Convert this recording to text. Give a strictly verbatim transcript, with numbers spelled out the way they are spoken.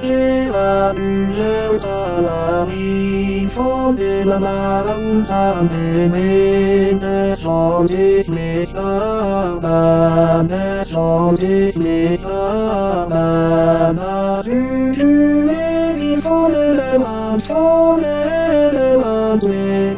Hela byen talar ifrån hela världen samling. Det slår dig liknande, det slår dig liknande. Du är ifrån hela världen, från hela världen.